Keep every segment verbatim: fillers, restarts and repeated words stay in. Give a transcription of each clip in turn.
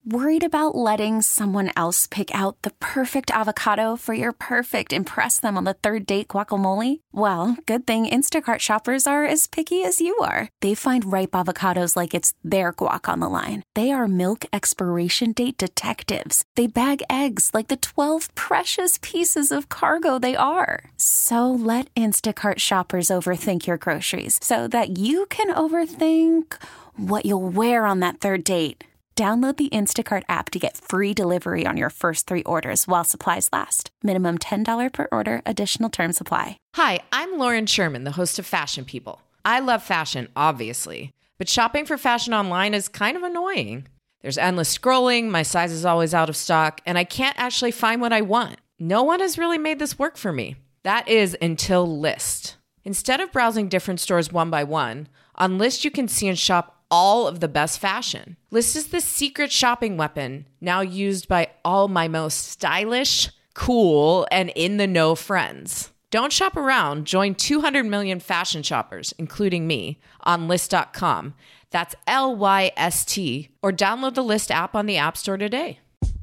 Worried about letting someone else pick out the perfect avocado for your perfect impress them on the third date guacamole? Well, good thing Instacart shoppers are as picky as you are. They find ripe avocados like it's their guac on the line. They are milk expiration date detectives. They bag eggs like the twelve precious pieces of cargo they are. So let Instacart shoppers overthink your groceries so that you can overthink what you'll wear on that third date. Download the Instacart app to get free delivery on your first three orders while supplies last. Minimum ten dollars per order. Additional terms apply. Hi, I'm Lauren Sherman, the host of Fashion People. I love fashion, obviously, but shopping for fashion online is kind of annoying. There's endless scrolling, my size is always out of stock, and I can't actually find what I want. No one has really made this work for me. That is until Lyst. Instead of browsing different stores one by one, on Lyst you can see and shop all of the best fashion. Lyst is the secret shopping weapon now used by all my most stylish, cool, and in-the-know friends. Don't shop around. Join two hundred million fashion shoppers, including me, on Lyst dot com. That's L Y S T. Or download the Lyst app on the App Store today.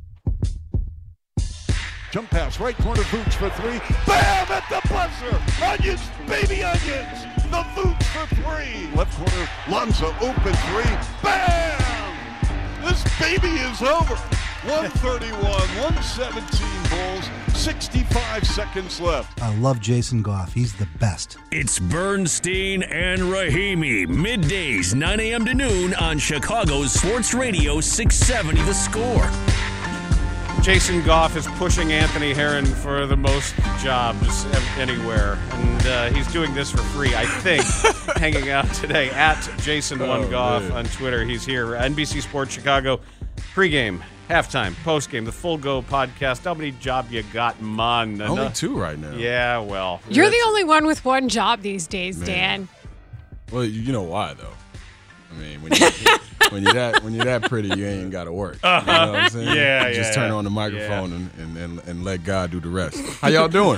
Jump pass, right corner, Boots for three. Bam! At the buzzer! Onions, baby onions! The Boots for three! Left corner, Lonzo, open three. Bam! This baby is over. one thirty-one, one seventeen Bulls, sixty-five seconds left. I love Jason Goff. He's the best. It's Bernstein and Rahimi, middays, nine a.m. to noon on Chicago's Sports Radio six seventy The Score. Jason Goff is pushing Anthony Herron for the most jobs anywhere, and uh, he's doing this for free, I think, hanging out today at Jason one Goff oh, on Twitter. He's here, N B C Sports Chicago, pregame, halftime, postgame, the Full Go podcast. How many job you got, man? Only two right now. Yeah, well. You're the only one with one job these days, Man. Dan. Well, you know why, though. I mean, when, you, when you're that when you're that pretty, you ain't got to work. You know what I'm saying? Yeah, you just yeah, turn yeah. on the microphone yeah. and, and, and, and let God do the rest. How y'all doing?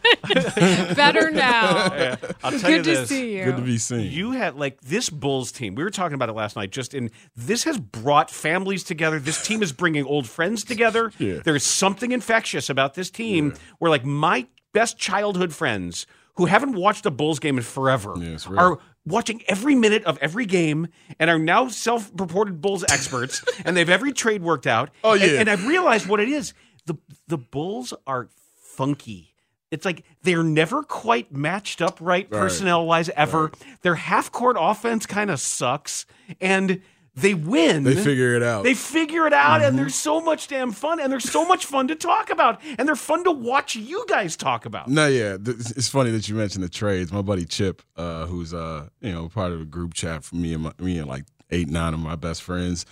Better now. Yeah. I'll tell Good you to this. see you. Good to be seen. You had, like, this Bulls team. We were talking about it last night. Just in this has brought families together. This team is bringing old friends together. Yeah. There is something infectious about this team Yeah. where, like, my best childhood friends who haven't watched a Bulls game in forever Yeah, it's real. are watching every minute of every game and are now self-purported Bulls experts, and they have every trade worked out. Oh, yeah. And, and I've realized what it is. The the Bulls are funky. It's like they're never quite matched up right, Right. personnel-wise, ever. Right. Their half-court offense kind of sucks, and they win. They figure it out. They figure it out, Mm-hmm. and they're so much damn fun, and they're so much fun to talk about, and they're fun to watch you guys talk about. No, yeah, th- it's funny that you mentioned the trades. My buddy Chip, uh, who's uh, you know part of a group chat for me and my, me and like eight, nine of my best friends.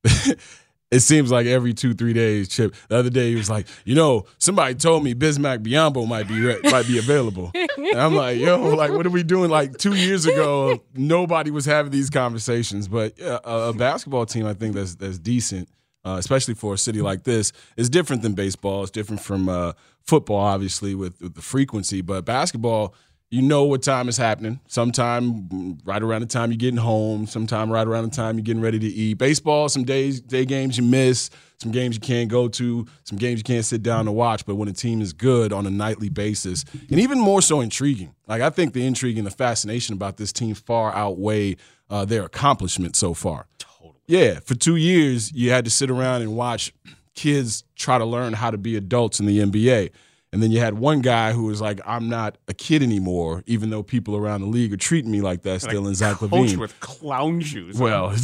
It seems like every two, three days, Chip. The other day he was like, you know, somebody told me Bismack Biyombo might be re- might be available. And I'm like, yo, like, what are we doing? Like two years ago, nobody was having these conversations. But yeah, a, a basketball team, I think that's that's decent. Uh, especially for a city like this, is different than baseball. It's different from uh, football, obviously, with, with the frequency. But basketball, you know what time is happening. Sometime right around the time you're getting home. Sometime right around the time you're getting ready to eat. Baseball, some days, day games you miss. Some games you can't go to. Some games you can't sit down and watch. But when a team is good on a nightly basis, and even more so intriguing. Like I think the intrigue and the fascination about this team far outweigh uh, their accomplishment so far. Yeah, for two years, you had to sit around and watch kids try to learn how to be adults in the N B A. And then you had one guy who was like, I'm not a kid anymore, even though people around the league are treating me like that still in Zach Coach LaVine. with clown shoes. Well,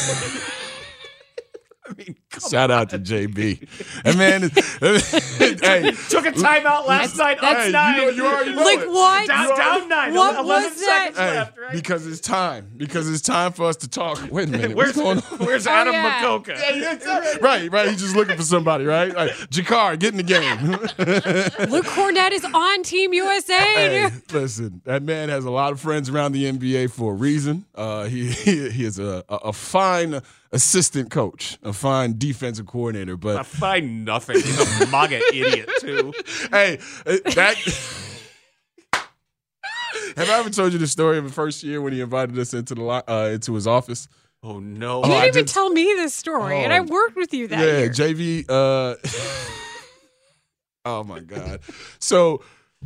I mean, shout out to J B. And man, hey, took a timeout last night. that's up hey, nine. you, know, you already know Like it. what? Down, down nine. What eleven was that? seconds Hey, left, right? because it's time. Because it's time for us to talk. Wait a minute. Where's, what's going on? where's Adam Oh, yeah. Makoka? Right, right. He's just looking for somebody, right? Like, Jakar, get in the game. Luke Cornett is on Team U S A. Hey, listen, that man has a lot of friends around the N B A for a reason. Uh, he, he he is a, a, a fine assistant coach, a fine defensive coordinator. I But find nothing. He's a MAGA idiot, too. hey, that. Have I ever told you the story of the first year when he invited us into the lo- uh, into his office? Oh, no. You Oh, didn't I even did- tell me this story, and I Oh. worked with you that yeah, year. J V. Uh, oh my God. So,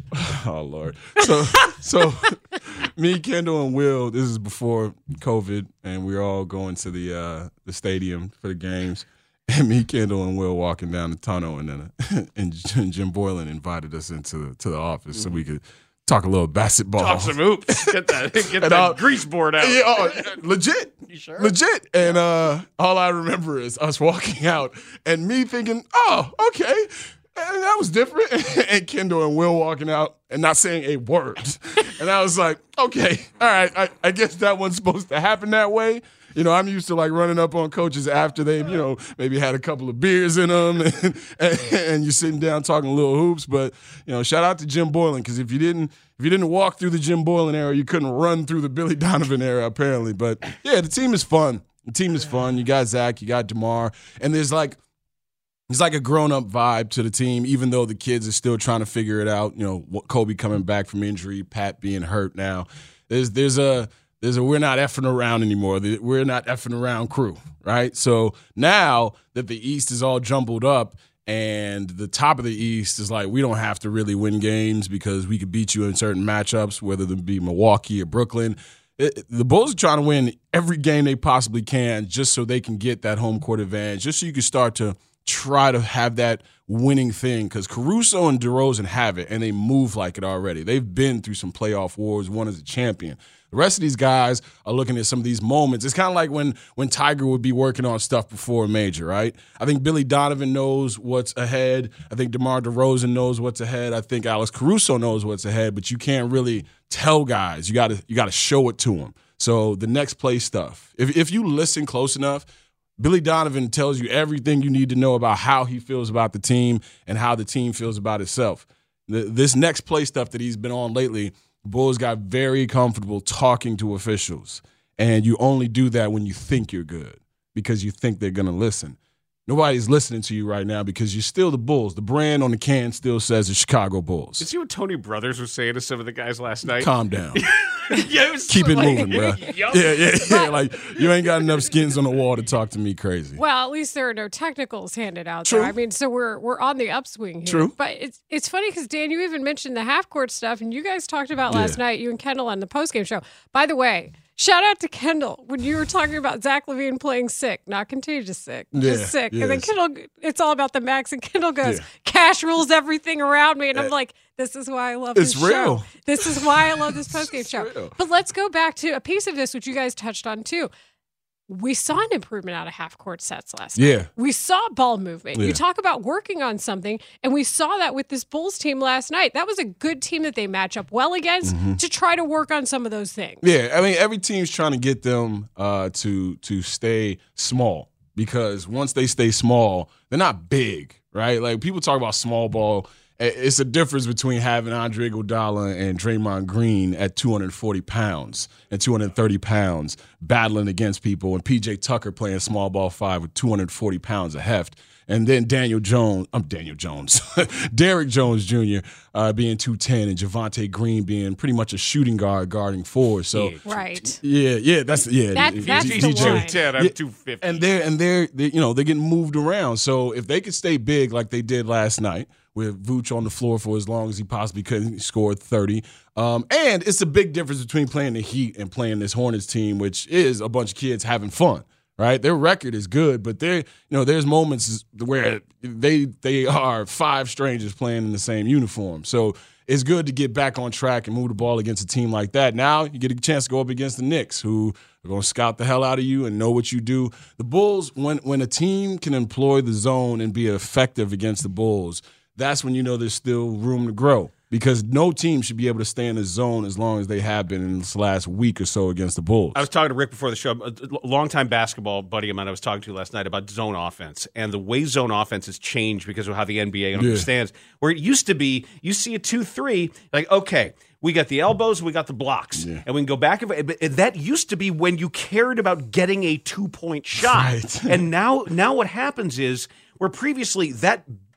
oh Lord. So, so me, Kendall, and Will. This is before COVID, and we were all going to the uh, the stadium for the games. And me, Kendall, and Will walking down the tunnel, and then uh, and Jim Boylan invited us into the, to the office mm-hmm. so we could talk a little basketball. Talk some hoops. Get that, get that uh, grease board out. Yeah, oh, legit. You sure? Legit. And uh, all I remember is us walking out and me thinking, oh, okay. And that was different. And Kendall and Will walking out and not saying a word. And I was like, okay, all right, I, I guess that one's supposed to happen that way. You know, I'm used to like running up on coaches after they've, you know, maybe had a couple of beers in them and, and, and you're sitting down talking little hoops. But, you know, shout out to Jim Boylan, because if you didn't if you didn't walk through the Jim Boylan era, you couldn't run through the Billy Donovan era, apparently. But, yeah, the team is fun. The team is fun. You got Zach, you got DeMar, and there's like It's like a grown-up vibe to the team, even though the kids are still trying to figure it out. You know, Kobe coming back from injury, Pat being hurt now. There's there's a there's a we're not effing around anymore. We're not effing around crew, right? So now that the East is all jumbled up and the top of the East is like, we don't have to really win games because we could beat you in certain matchups, whether it be Milwaukee or Brooklyn. It, the Bulls are trying to win every game they possibly can just so they can get that home court advantage, just so you can start to try to have that winning thing, because Caruso and DeRozan have it, and they move like it already. They've been through some playoff wars, one as a champion. The rest of these guys are looking at some of these moments. It's kind of like when when Tiger would be working on stuff before a major, right? I think Billy Donovan knows what's ahead. I think DeMar DeRozan knows what's ahead. I think Alex Caruso knows what's ahead, but you can't really tell guys. You got to you got to show it to them. So the next play stuff, if if you listen close enough, Billy Donovan tells you everything you need to know about how he feels about the team and how the team feels about itself. The, this next play stuff that he's been on lately, the Bulls got very comfortable talking to officials. And you only do that when you think you're good, because you think they're going to listen. Nobody's listening to you right now because you're still the Bulls. The brand on the can still says the Chicago Bulls. Did you see what Tony Brothers was saying to some of the guys last night? Calm down. Yeah, it was Keep it like, moving, bro. Yep. Yeah, yeah, yeah. Like, you ain't got enough skins on the wall to talk to me crazy. Well, at least there are no technicals handed out True. there. I mean, so we're we're on the upswing here. True. But it's it's funny because, Dan, you even mentioned the half court stuff, and you guys talked about last Yeah. night, you and Kendall on the postgame show. By the way, shout out to Kendall when you were talking about Zach LaVine playing sick, not contagious sick, Yeah, just sick. And then yes. Kendall, it's all about the max, and Kendall goes, Yeah. cash rules everything around me. And I'm like, this is why I love It's this real. show. This is why I love this postgame It's show. real. But let's go back to a piece of this, which you guys touched on too. We saw an improvement out of half court sets last night. Yeah. We saw ball movement. Yeah. You talk about working on something, and we saw that with this Bulls team last night. That was a good team that they match up well against Mm-hmm. to try to work on some of those things. Yeah, I mean, every team's trying to get them uh, to to stay small, because once they stay small, they're not big, right? Like, people talk about small ball. It's a difference between having Andre Iguodala and Draymond Green at two hundred forty pounds and two hundred thirty pounds battling against people, and P J Tucker playing small ball five with two hundred forty pounds of heft. And then Daniel Jones, I'm Daniel Jones, Derrick Jones Junior uh, being two ten, and Javonte Green being pretty much a shooting guard guarding four. So Right. yeah, yeah, that's yeah. That- that's D- the D J. line. ten, I'm Yeah, two fifty. And they're and they're, they, you know, they're getting moved around. So if they could stay big like they did last night, with Vooch on the floor for as long as he possibly could, he scored thirty. Um, and it's a big difference between playing the Heat and playing this Hornets team, which is a bunch of kids having fun. Right, their record is good, but there, you know, there's moments where they they are five strangers playing in the same uniform. So it's good to get back on track and move the ball against a team like that. Now you get a chance to go up against the Knicks, who are going to scout the hell out of you and know what you do. The Bulls, when when a team can employ the zone and be effective against the Bulls, that's when you know there's still room to grow. Because no team should be able to stay in the zone as long as they have been in this last week or so against the Bulls. I was talking to Rick before the show, a longtime basketball buddy of mine I was talking to last night about zone offense. And the way zone offense has changed because of how the N B A understands. Where it used to be, you see a two three, like, okay, we got the elbows, we got the blocks. Yeah. And we can go back. And that used to be when you cared about getting a two-point shot. Right. And now, now what happens is, where previously that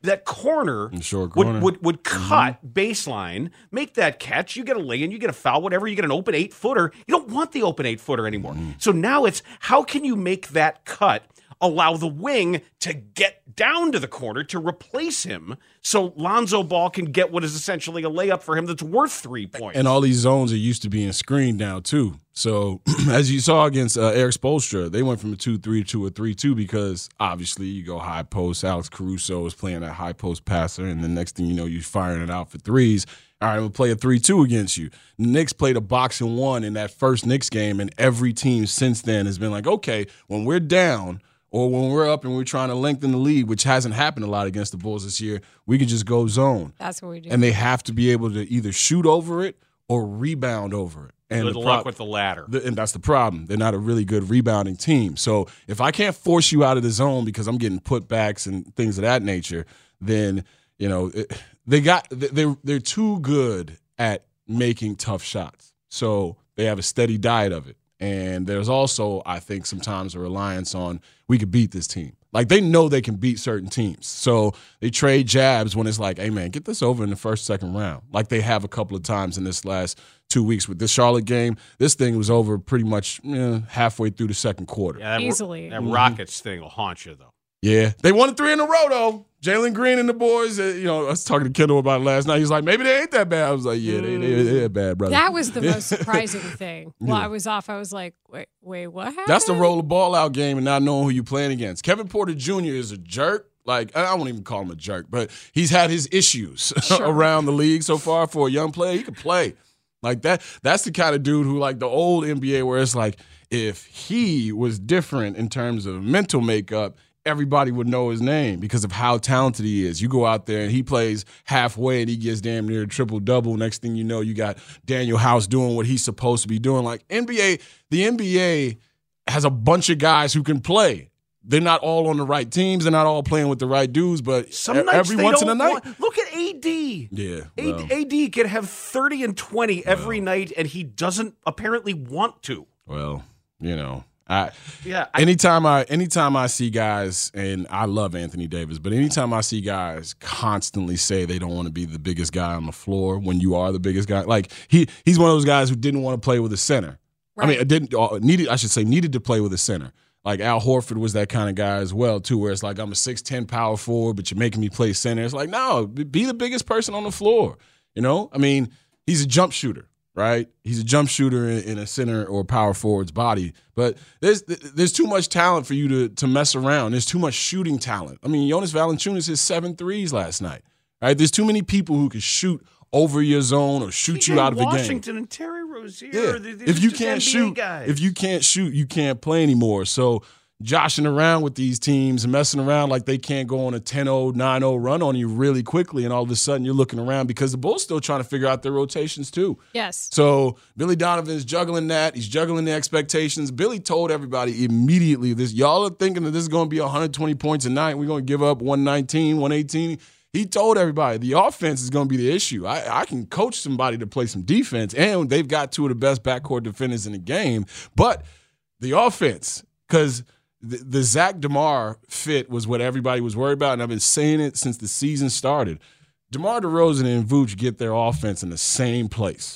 that corner, short would, corner. would would cut mm-hmm. baseline, make that catch. You get a lay-in, you get a foul, whatever. You get an open eight-footer. You don't want the open eight-footer anymore. Mm-hmm. So now it's how can you make that cut, allow the wing to get down to the corner to replace him so Lonzo Ball can get what is essentially a layup for him that's worth three points. And all these zones are used to being screened now, too. So as you saw against uh, Eric Spoelstra, they went from a two three to a three two because obviously you go high post. Alex Caruso is playing that high post passer, and the next thing you know, you're firing it out for threes. All right, we'll play a three two against you. The Knicks played a box and one in that first Knicks game, and every team since then has been like, okay, when we're down – or when we're up and we're trying to lengthen the lead, which hasn't happened a lot against the Bulls this year, we can just go zone. That's what we do. And they have to be able to either shoot over it or rebound over it. And good the luck pro- with the latter. The, and that's the problem. They're not a really good rebounding team. So if I can't force you out of the zone because I'm getting putbacks and things of that nature, then, you know, it, they got they're they're too good at making tough shots. So they have a steady diet of it. And there's also, I think, sometimes a reliance on we could beat this team. Like, they know they can beat certain teams. So they trade jabs when it's like, hey, man, get this over in the first, second round. Like they have a couple of times in this last two weeks with this Charlotte game. This thing was over pretty much eh, halfway through the second quarter. Yeah, that, Easily. That Rockets thing will haunt you, though. Yeah. They won three in a row, though. Jalen Green and the boys, uh, you know, I was talking to Kendall about it last night. He was like, maybe they ain't that bad. I was like, yeah, they, they, they're bad, brother. That was the most surprising thing. While Yeah. I was off, I was like, wait, wait, what happened? That's the roll the ball out game and not knowing who you're playing against. Kevin Porter Junior is a jerk. Like, I won't even call him a jerk, but he's had his issues Sure. around the league so far. For a young player, he can play. Like that. That's the kind of dude who, like the old N B A, where it's like, if he was different in terms of mental makeup, everybody would know his name because of how talented he is. You go out there and he plays halfway and he gets damn near a triple-double. Next thing you know, you got Daniel House doing what he's supposed to be doing. Like N B A, the N B A has a bunch of guys who can play. They're not all on the right teams. They're not all playing with the right dudes, but Some e- nights every they once don't in a night. want- look at A D. Yeah. A- well, A D can have thirty and twenty every night, and he doesn't apparently want to. well, you know. I, Yeah, I- anytime I anytime I see guys, and I love Anthony Davis, but anytime I see guys constantly say they don't want to be the biggest guy on the floor when you are the biggest guy, like he he's one of those guys who didn't want to play with a center. I mean, Right. didn't uh, needed I should say needed to play with a center. Like Al Horford was that kind of guy as well too, where it's like I'm a six ten power forward, but you're making me play center. It's like no, be the biggest person on the floor. You know, I mean, he's a jump shooter. Right, he's a jump shooter in, in a center or power forward's body, but there's there's too much talent for you to to mess around. There's too much shooting talent. I mean, Jonas Valanciunas hit seven threes last night. Right, there's too many people who can shoot over your zone or shoot you out of the game. Washington and Terry Rozier. Yeah. these are If you just can't N B A shoot, guys. if you can't shoot, you can't play anymore. So joshing around with these teams and messing around like they can't go on a ten oh, nine oh run on you really quickly, and all of a sudden you're looking around because the Bulls still trying to figure out their rotations too. Yes. So Billy Donovan's juggling that. He's juggling the expectations. Billy told everybody immediately this. Y'all are thinking that this is going to be one hundred twenty points a night. We're going to give up one nineteen, one eighteen. He told everybody the offense is going to be the issue. I, I can coach somebody to play some defense, and they've got two of the best backcourt defenders in the game. But the offense, because the, the Zach DeMar fit was what everybody was worried about, and I've been saying it since the season started. DeMar DeRozan and Vooch get their offense in the same place.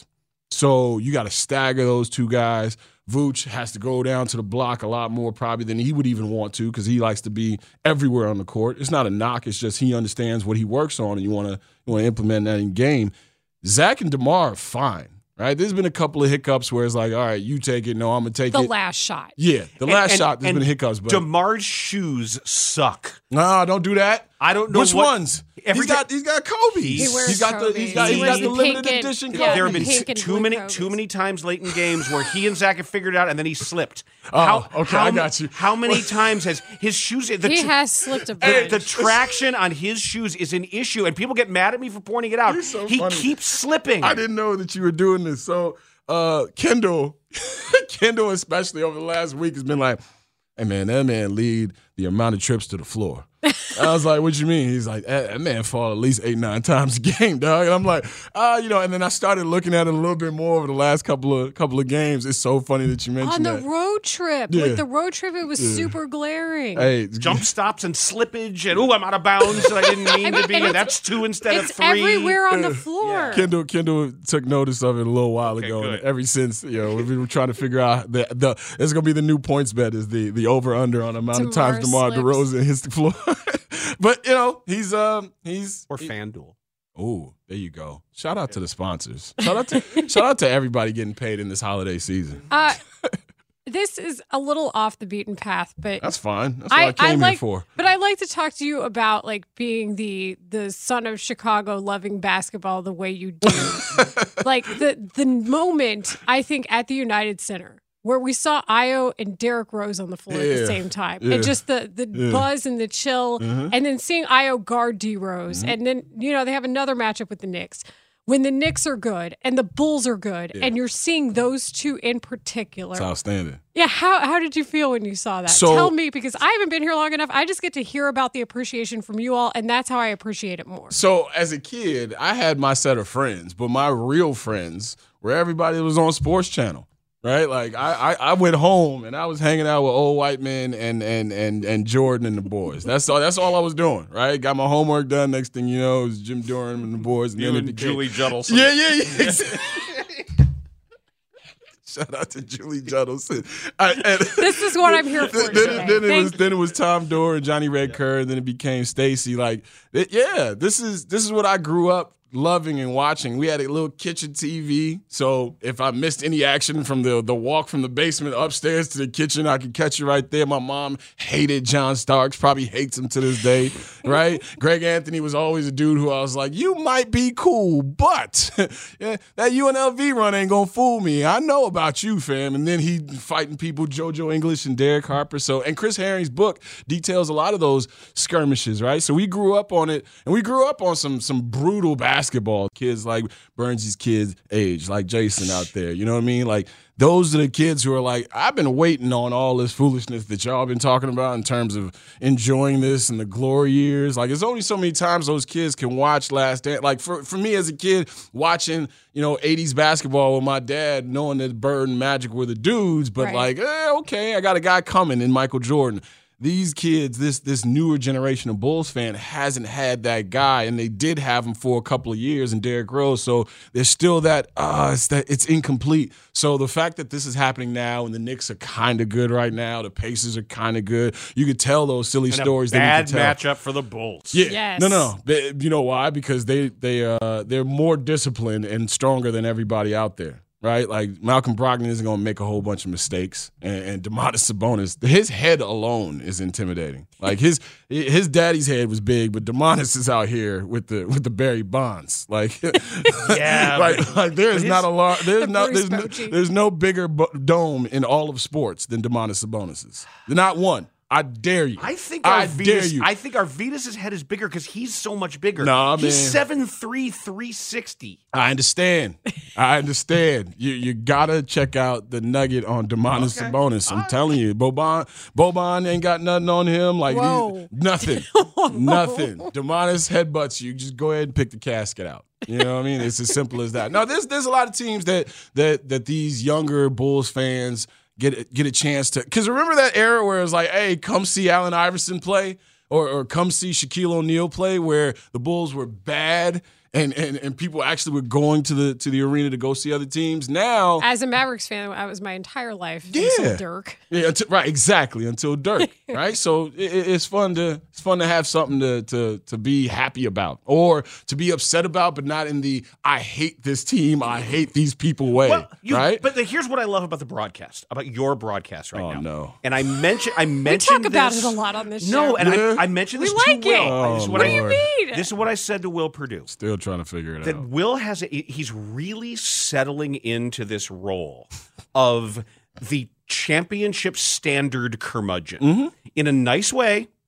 So you got to stagger those two guys. Vooch has to go down to the block a lot more probably than he would even want to because he likes to be everywhere on the court. It's not a knock. It's just he understands what he works on, and you want to you want to implement that in game. Zach and DeMar are fine, right? There's been a couple of hiccups where it's like, all right, you take it. No, I'm going to take The it. last shot. Yeah, the And- last and- shot, there's and been hiccups. But DeMar's shoes suck. no, don't do that. I don't know Which what- ones. Every He's got ti- he's got Kobe's. He wears he's got the he's Kobe's. got, He he's wears got the the limited pink and- edition yeah, Kobe's. There have been pink t- and too blue many Kobe's. too many times late in games where he and Zach have figured it out and then he slipped. Oh, okay, I got you. How many times has his shoes? The, He tr- has slipped a the, bunch. the traction on his shoes is an issue, and people get mad at me for pointing it out. You're so he funny. keeps slipping. I didn't know that you were doing this. So uh, Kendall, Kendall especially over the last week has been like, hey man, that man lead the amount of trips to the floor. I was like, what you mean? He's like, that, that man fall at least eight, nine times a game, dog. And I'm like, ah, you know, and then I started looking at it a little bit more over the last couple of couple of games. It's so funny that you mentioned On the that. road trip. Yeah. Like the road trip, it was Yeah. super glaring. Hey, Jump stops and slippage, and ooh, I'm out of bounds. I didn't mean to be. And it's- That's two instead It's of three. everywhere on the floor. Kendall Kendall took notice of it a little while Okay, ago, good. and ever since, you know, we've been trying to figure out the the it's gonna be the new points bet is the the over under on the amount of DeMar times DeMar slips. DeRozan hits the floor. But you know, he's um he's Or he- FanDuel. Oh, there you go. Shout out to the sponsors. Shout out to shout out to everybody getting paid in this holiday season. Uh, this is a little off the beaten path, but That's fine. That's what I, came like, here for. But I like to talk to you about like being the the son of Chicago, loving basketball the way you do. Like the the moment I think at the United Center where we saw Io and Derrick Rose on the floor at Yeah. the same time, Yeah. and just the the Yeah. buzz and the chill, Mhm. and then seeing Io guard D Rose, Mm-hmm. and then you know they have another matchup with the Knicks. When the Knicks are good and the Bulls are good, Yeah. and you're seeing those two in particular. It's outstanding. Yeah, how how did you feel when you saw that? So- Tell me, because I haven't been here long enough. I just get to hear about the appreciation from you all, and that's how I appreciate it more. So as a kid, I had my set of friends, but my real friends were everybody that was on Sports Channel. Right, like I, I, I went home and I was hanging out with old white men and and and and Jordan and the boys. That's all. That's all I was doing. Right, got my homework done. Next thing you know, it was Jim Durham and the boys. And You then it and became- Julie Juddleson. Yeah, yeah, yeah. Shout out to Julie Juddleson. I, and, This is what I'm here for Then, today. then it Thank was then it was Tom Dorr and Johnny Red Kerr, and then it became Stacy. Like, it, yeah, this is this is what I grew up loving and watching. We had a little kitchen T V, so if I missed any action from the the walk from the basement upstairs to the kitchen, I could catch it right there. My mom hated John Starks, probably hates him to this day, right? Greg Anthony was always a dude who I was like, you might be cool, but yeah, that U N L V run ain't gonna fool me. I know about you, fam. And then he fighting people, JoJo English and Derek Harper. So, and Chris Herring's book details a lot of those skirmishes, right? So we grew up on it, and we grew up on some some brutal basketball. Kids like Burnsy's kids age, like Jason out there. You know what I mean? Like, those are the kids who are like, I've been waiting on all this foolishness that y'all been talking about in terms of enjoying this and the glory years. Like, it's only so many times those kids can watch Last Dance. Like, for, for me as a kid, watching, you know, eighties basketball with my dad, knowing that Bird and Magic were the dudes, but Right. like, eh, okay, I got a guy coming in Michael Jordan. These kids, this this newer generation of Bulls fan hasn't had that guy, and they did have him for a couple of years in Derrick Rose. So there's still that, uh, it's that it's incomplete. So the fact that this is happening now, and the Knicks are kind of good right now, the Pacers are kind of good. You could tell those silly And stories. a that bad you could tell. matchup for the Bulls. Yeah, Yes. no, no. They- you know why? Because they they uh they're more disciplined and stronger than everybody out there. Right, like Malcolm Brogdon isn't going to make a whole bunch of mistakes, and, and Domantas Sabonis, his head alone is intimidating. Like his his daddy's head was big, but Domantas is out here with the with the Barry Bonds. Like, Yeah, like, but- like there's but not a lot. There's The not Bruce there's no, Bochy. there's no bigger bo- dome in all of sports than Domantas Sabonis's. Not one. I dare you. I think I dare Arvidas, you. I think Arvidas's head is bigger because he's so much bigger. Nah, he's man. seven three, three sixty. I understand. I understand. You you gotta check out the nugget on Domantas Okay. Sabonis. I'm All right. telling you, Boban Boban ain't got nothing on him. Like Whoa. he- nothing, nothing. Domantas headbutts you. Just go ahead and pick the casket out. You know what I mean? It's as simple as that. No, there's there's a lot of teams that that that these younger Bulls fans get get a chance to. Because remember that era where it was like, hey, come see Allen Iverson play, or or come see Shaquille O'Neal play, where the Bulls were bad. And, and and people actually were going to the to the arena to go see other teams. Now, As a Mavericks fan, that was my entire life. Yeah. Until Dirk. yeah, until, right, exactly, until Dirk, right? So it, it- it's fun to it's fun to have something to to to be happy about, or to be upset about, but not in the I hate this team, I hate these people way, Well, you, right? But the, here's what I love about the broadcast, about your broadcast right Oh, now. no. And I mentioned, I We mentioned talk about this- it a lot on this No, show. and Yeah. I, I mentioned We this like to Will. it. I- this is Oh, what What I, do you Lord. mean? This is what I said to Will Purdue. Still trying to figure it That out. Will has a, he's really settling into this role of the championship standard curmudgeon Mm-hmm. in a nice way.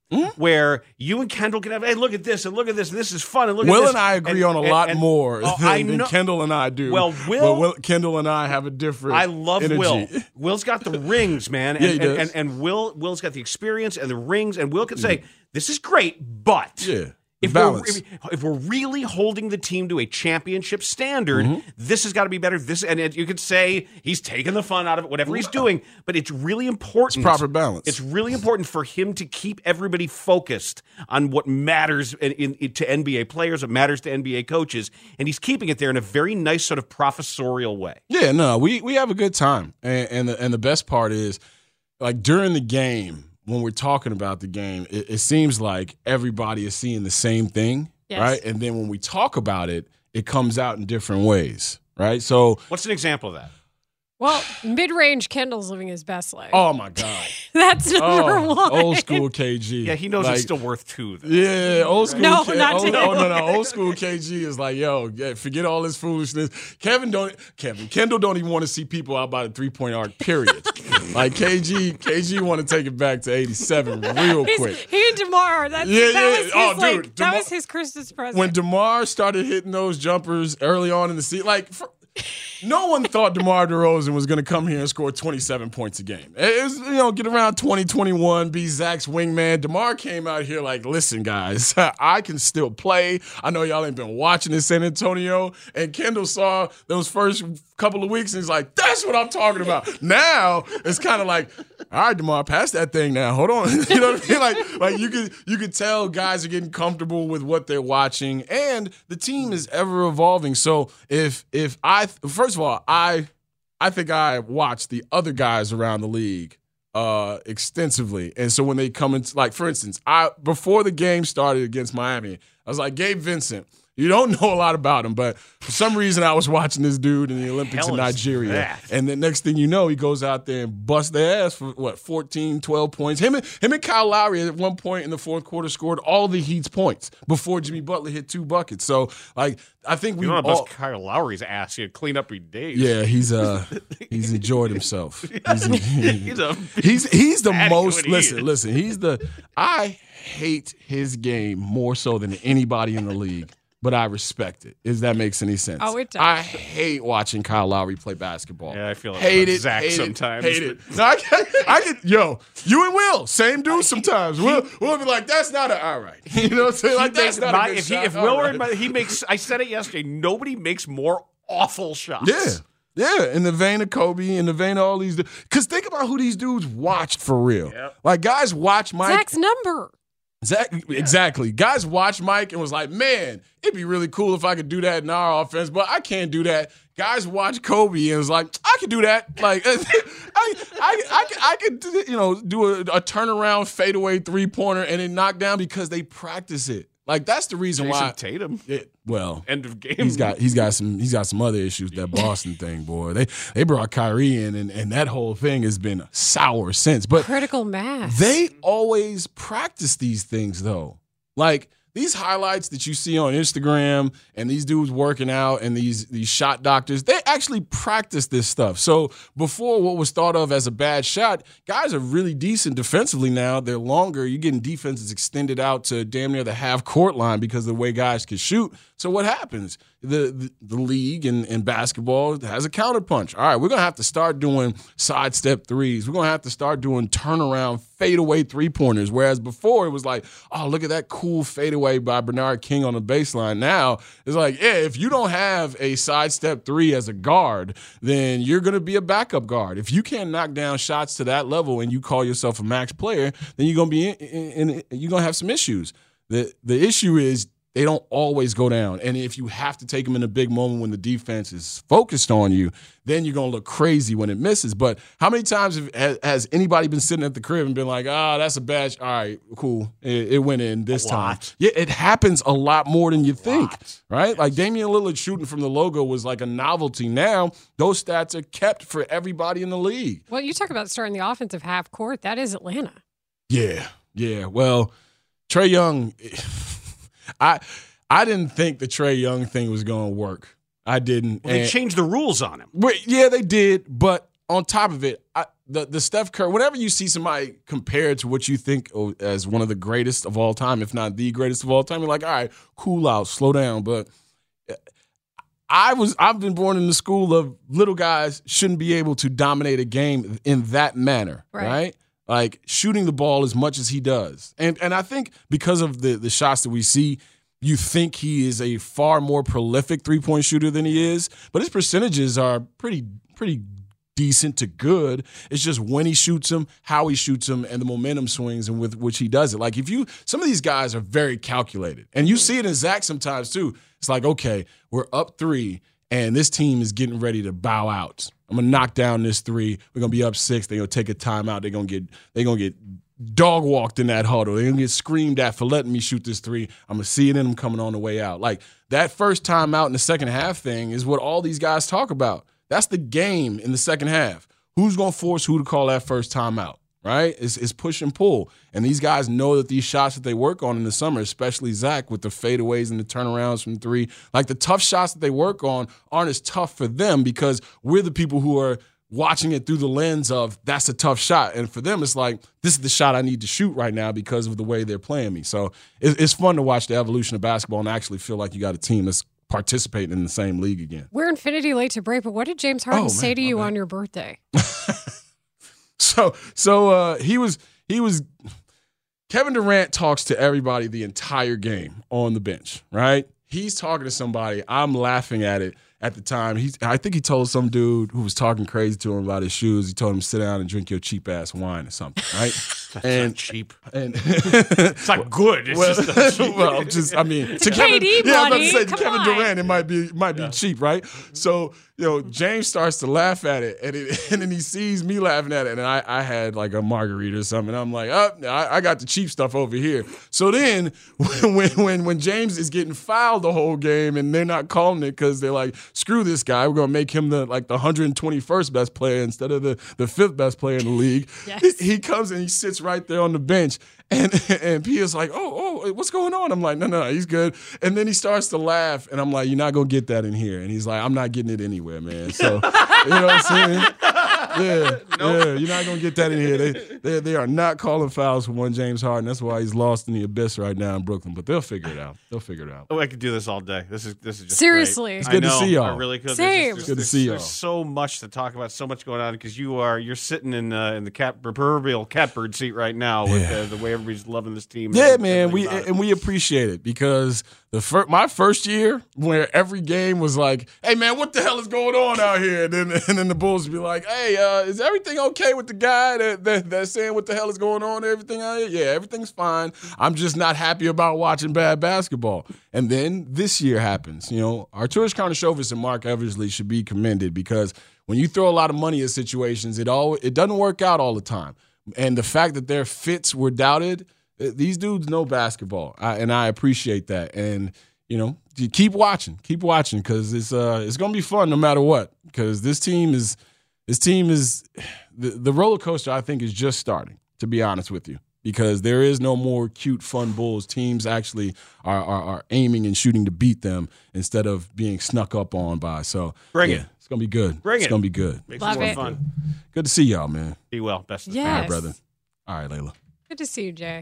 Mm-hmm. Where you and Kendall can have, hey, look at this and look at this and this is fun and look Will at this. and I agree and, on a and, lot and, more oh, than, I than know. Kendall and I do. Well, Will, but Will, Kendall and I have a different. I love energy. Will. Will's got the rings, man, and, yeah, he and, does. and and Will Will's got the experience and the rings, and Will can say, "This is great," but yeah. If Balance. we're, if, if we're really holding the team to a championship standard, mm-hmm. this has got to be better. This and it, you could say he's taking the fun out of it, whatever he's doing. But it's really important. It's proper balance. It's really important for him to keep everybody focused on what matters in, in, in, to N B A players, what matters to N B A coaches, and he's keeping it there in a very nice sort of professorial way. Yeah, no, we we have a good time, and and the, and the best part is, like during the game. When we're talking about the game, it, it seems like everybody is seeing the same thing, yes. right? And then when we talk about it, it comes out in different ways, right? So, what's an example of that? Well, mid-range, Kendall's living his best life. Oh, my God. That's number oh, one. Old school K G. Yeah, he knows like, it's still worth two. Though. Yeah, old school. No, K- not old, two. Oh, no, no. Old school K G is like, yo, yeah, forget all this foolishness. Kevin don't, Kevin, Kendall don't even want to see people out by the three-point arc, period. Like, K G, K G want to take it back to eighty-seven real He's, quick. He and DeMar, that's, yeah, that, yeah. was his, oh, like, dude, that DeMar, was his Christmas present. When DeMar started hitting those jumpers early on in the season, like, for, no one thought DeMar DeRozan was going to come here and score twenty-seven points a game. It was, you know, get around twenty, twenty-one, be Zach's wingman. DeMar came out here like, listen, guys, I can still play. I know y'all ain't been watching in San Antonio. And Kendall saw those first couple of weeks and he's like, that's what I'm talking about. Now it's kind of like, all right, DeMar, pass that thing now. Hold on. You know what I mean? Like, like you could you could tell guys are getting comfortable with what they're watching, and the team is ever evolving. So if if I first of all, I I think I watch the other guys around the league uh, extensively, and so when they come into, like for instance, I before the game started against Miami, I was like, Gabe Vincent. You don't know a lot about him, but for some reason I was watching this dude in the Olympics in Nigeria. That? And the next thing you know, he goes out there and busts their ass for, what, fourteen, twelve points. Him and, him and Kyle Lowry at one point in the fourth quarter scored all the Heat's points before Jimmy Butler hit two buckets. So, like, I think we you all – bust Kyle Lowry's ass. He'd clean up your days. Yeah, he's uh he's enjoyed himself. He's, he's, a he's, he's the most – he listen, is. listen. He's the – I hate his game more so than anybody in the league. But I respect it. If that makes any sense. Oh, it does. I hate watching Kyle Lowry play basketball. Yeah, I feel like hate it, Zach hate sometimes. It, hate it. No, I can, I can. Yo, you and Will, same dude. Sometimes we'll we'll be like, that's not a all right. You know what I'm saying? Like He that's makes not my, a good if shot. he, if All Will were right. in my, he makes. I said it yesterday. Nobody makes more awful shots. Yeah. Yeah, in the vein of Kobe, in the vein of all these dudes. Because think about who these dudes watched for real. Yep. Like, guys watch Mike. Zach's number. Zach, exactly. Guys watched Mike and was like, man, it'd be really cool if I could do that in our offense, but I can't do that. Guys watched Kobe and was like, I could do that. Like, I, I, I, I could, you know, do a, a turnaround fadeaway three pointer and then knock down because they practice it. Like, that's the reason Jason why. Tatum. It, well, End of game. He's got he's got some he's got some other issues. That Boston thing, boy. They they brought Kyrie in, and, and that whole thing has been sour since. But Critical mass. they always practice these things, though. Like these highlights that you see on Instagram and these dudes working out and these these shot doctors, they actually practice this stuff. So before, what was thought of as a bad shot, guys are really decent defensively now. They're longer. You're getting defenses extended out to damn near the half court line because of the way guys can shoot. So what happens? The, the the league and, and basketball has a counterpunch. All right, we're going to have to start doing sidestep threes. We're going to have to start doing turnaround fadeaway three-pointers, whereas before it was like, oh, look at that cool fadeaway by Bernard King on the baseline. Now it's like, yeah, if you don't have a sidestep three as a guard, then you're going to be a backup guard. If you can't knock down shots to that level and you call yourself a max player, then you're going to be in, in, in, you're going to have some issues. The The issue is they don't always go down. And if you have to take them in a big moment when the defense is focused on you, then you're going to look crazy when it misses. But how many times have, has anybody been sitting at the crib and been like, ah, oh, that's a bad, all right, cool. It, it went in this time. Yeah, it happens a lot more than you think, right? Like Damian Lillard shooting from the logo was like a novelty. Now those stats are kept for everybody in the league. Well, you talk about starting the offensive half court. That is Atlanta. Yeah, yeah. Well, Trae Young... I I didn't think the Trae Young thing was going to work. I didn't. Well, they and, changed the rules on him. But, yeah, they did. But on top of it, I, the the Steph Curry, whenever you see somebody compared to what you think as one of the greatest of all time, if not the greatest of all time, you're like, all right, cool out, slow down. But I was I've been born in the school of little guys shouldn't be able to dominate a game in that manner, right? right? Like shooting the ball as much as he does. And and I think because of the the shots that we see, you think he is a far more prolific three-point shooter than he is, but his percentages are pretty pretty decent to good. It's just when he shoots them, how he shoots them, and the momentum swings and with which he does it. Like if you, some of these guys are very calculated, and you see it in Zach sometimes too. It's like, okay, we're up three, and this team is getting ready to bow out. I'm gonna knock down this three. We're gonna be up six. They're gonna take a timeout. They're gonna get they're gonna get dog walked in that huddle. They're gonna get screamed at for letting me shoot this three. I'm gonna see it in them coming on the way out. Like that first timeout in the second half thing is what all these guys talk about. That's the game in the second half. Who's going to force who to call that first timeout, right? It's, it's push and pull. And these guys know that these shots that they work on in the summer, especially Zach with the fadeaways and the turnarounds from three, like the tough shots that they work on aren't as tough for them because we're the people who are watching it through the lens of that's a tough shot. And for them, it's like, this is the shot I need to shoot right now because of the way they're playing me. So it, it's fun to watch the evolution of basketball and actually feel like you got a team that's participating in the same league again. We're infinity late to break, but what did James Harden oh, say man, to you bad. on your birthday? so so uh, he was he was Kevin Durant talks to everybody the entire game on the bench, right? He's talking to somebody. I'm laughing at it at the time. He I think he told some dude who was talking crazy to him about his shoes. He told him sit down and drink your cheap ass wine or something, right? That's and not cheap. And it's not good. It's well, just not cheap. well, just I mean, to K D Kevin, yeah, I'm about to money, say to come Kevin on. Durant, it might be might be Yeah. cheap, right? So you know, James starts to laugh at it, and it, and then he sees me laughing at it, and I, I had like a margarita or something, and I'm like, oh, I, I got the cheap stuff over here. So then when when when James is getting fouled the whole game, and they're not calling it because they're like, screw this guy, we're gonna make him the like the one hundred twenty-first best player instead of the the fifth best player in the league. Yes. He, he comes and he sits right there on the bench. And and Pia's like, oh, oh, what's going on? I'm like, no, no, he's good. And then he starts to laugh, and I'm like, you're not gonna get that in here. And he's like, I'm not getting it anywhere, man. So you know what I'm saying? Yeah, nope. yeah, you're not gonna get that in here. They, they they are not calling fouls for one James Harden. That's why he's lost in the abyss right now in Brooklyn. But they'll figure it out. They'll figure it out. Oh, I could do this all day. This is this is just Seriously. great. It's good I to know, see y'all. I really could. Same. There's, just, Good to there's, see y'all. There's so much to talk about, so much going on because you are you're sitting in uh, in the cat, proverbial catbird seat right now with Yeah. uh, the way everybody's loving this team. Yeah, and man, everything we about it. and we appreciate it because the fir- my first year where every game was like, "Hey, man, what the hell is going on out here?" And then and then the Bulls would be like, "Hey, uh, is everything okay with the guy that, that that's saying what the hell is going on? Everything out here? Yeah, everything's fine. I'm just not happy about watching bad basketball." And then this year happens. You know, Arturas Karnisovas and Mark Eversley should be commended because when you throw a lot of money at situations, it all it doesn't work out all the time. And the fact that their fits were doubted. These dudes know basketball, I, and I appreciate that. And you know, you keep watching, keep watching, because it's uh, it's gonna be fun no matter what. Because this team is, this team is, the, the roller coaster I think is just starting. To be honest with you, because there is no more cute, fun Bulls. Teams actually are are, are aiming and shooting to beat them instead of being snuck up on by. So Bring yeah, it. it's gonna be good. Bring it's it. gonna be good. Makes Love it more it. fun. Good to see y'all, man. Be well. Best of Yes. All right, brother. All right, Layla. Good to see you, Jay.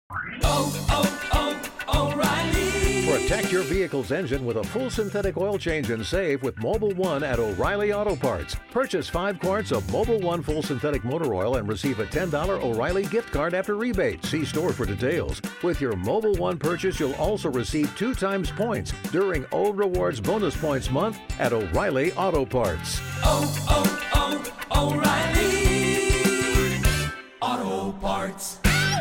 Protect your vehicle's engine with a full synthetic oil change and save with Mobile One at O'Reilly Auto Parts. Purchase five quarts of Mobile One full synthetic motor oil and receive a ten dollars O'Reilly gift card after rebate. See store for details. With your Mobile One purchase, you'll also receive two times points during O Rewards Bonus Points Month at O'Reilly Auto Parts. Oh, oh, oh, O'Reilly Auto Parts.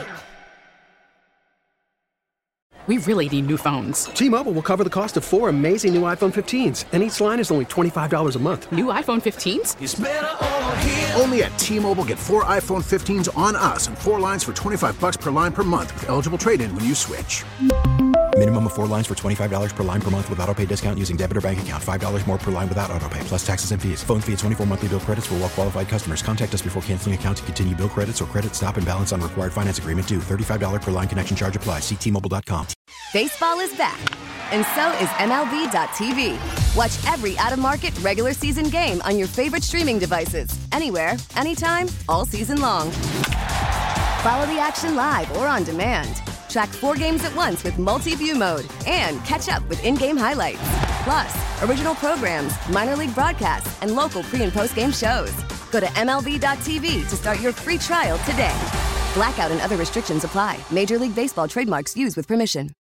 We really need new phones. T-Mobile will cover the cost of four amazing new iPhone fifteens, and each line is only twenty-five dollars a month. New iPhone fifteens? It's better over here. Only at T-Mobile, get four iPhone fifteens on us and four lines for twenty-five bucks per line per month with eligible trade-in when you switch. Minimum of four lines for twenty-five dollars per line per month with autopay discount using debit or bank account. five dollars more per line without autopay, plus taxes and fees. Phone fee at twenty-four monthly bill credits for well-qualified customers. Contact us before canceling account to continue bill credits or credit stop and balance on required finance agreement due. thirty-five dollars per line connection charge applies. See T Mobile dot com. Baseball is back, and so is M L B dot T V. Watch every out-of-market, regular season game on your favorite streaming devices. Anywhere, anytime, all season long. Follow the action live or on demand. Track four games at once with multi-view mode and catch up with in-game highlights. Plus, original programs, minor league broadcasts, and local pre- and post-game shows. Go to M L B dot T V to start your free trial today. Blackout and other restrictions apply. Major League Baseball trademarks used with permission.